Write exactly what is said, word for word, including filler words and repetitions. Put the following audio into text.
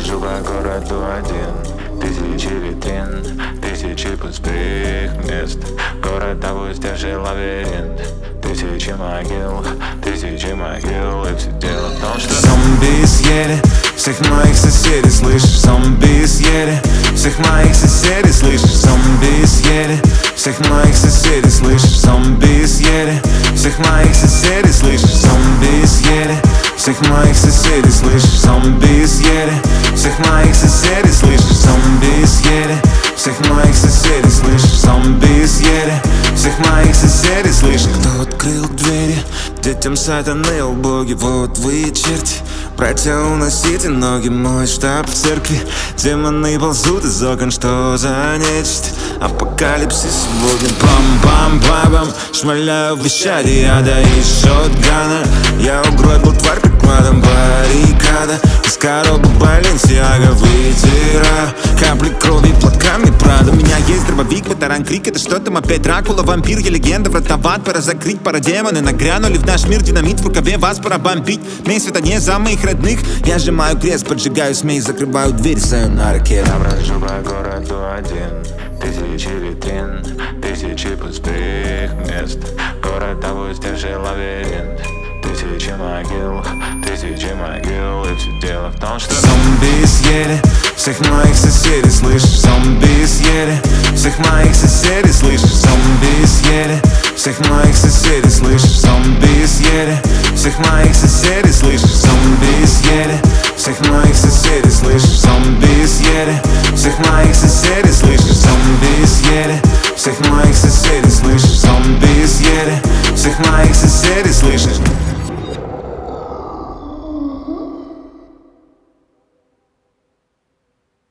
брожу по городу один. Тысячи витрин, тысячи пустых мест. Город опустевший лабиринт. Тысячи могил, тысячи могил. И все дело в том, что зомби съели всех моих соседей, слышишь? Зомби съели всех моих соседей, слышишь? Зомби съели всех моих соседей, слышишь? Зомби съели всех моих соседей, слышишь? Зомби съели всех моих соседей, слышишь? Зомби съели всех моих соседей, слышишь? Зомби съели всех моих соседей, слышишь? Зомби съели всех моих соседей, слышишь? Кто открыл двери детям сатаны, убоги? Вот вы, черти, братья, уносите ноги, мой штаб в церкви. Демоны ползут из окон, что за нечто? Апокалипсис сегодня. Пам-пам-пам-пам, шмаляю в вещаде яда из шотгана. Я угробил тварь прикладом баррикада. Из коробок Баленсиага вытираю капли крови платками Прада. У меня есть дробовик, ветеран крик. Это что там опять Дракула, вампир, я легенда. Врата в ад, пора закрыть, пора демоны нагрянули в наш мир. Динамит в рукаве, вас пора бомбить. Месяц это не за моих родных. Я сжимаю крест, поджигаю смей, закрываю дверь, сайонара ракет. Я брожу по городу один. Тысячи витрин, тысячи пустых мест. Город опустевший лабиринт. Тысячи могил, тысячи могил. И все дело в том, что зомби съели всех моих соседей, слышишь? Зомби съели всех моих соседей, слышишь? Зомби съели всех моих соседей, слышишь? Зомби съели всех моих соседей, слышишь? Зомби съели всех моих соседей, слышишь? Зомби съели всех моих соседей, слышишь? Зомби съели всех моих соседей, слышишь? Зомби съели всех моих соседей, слышишь?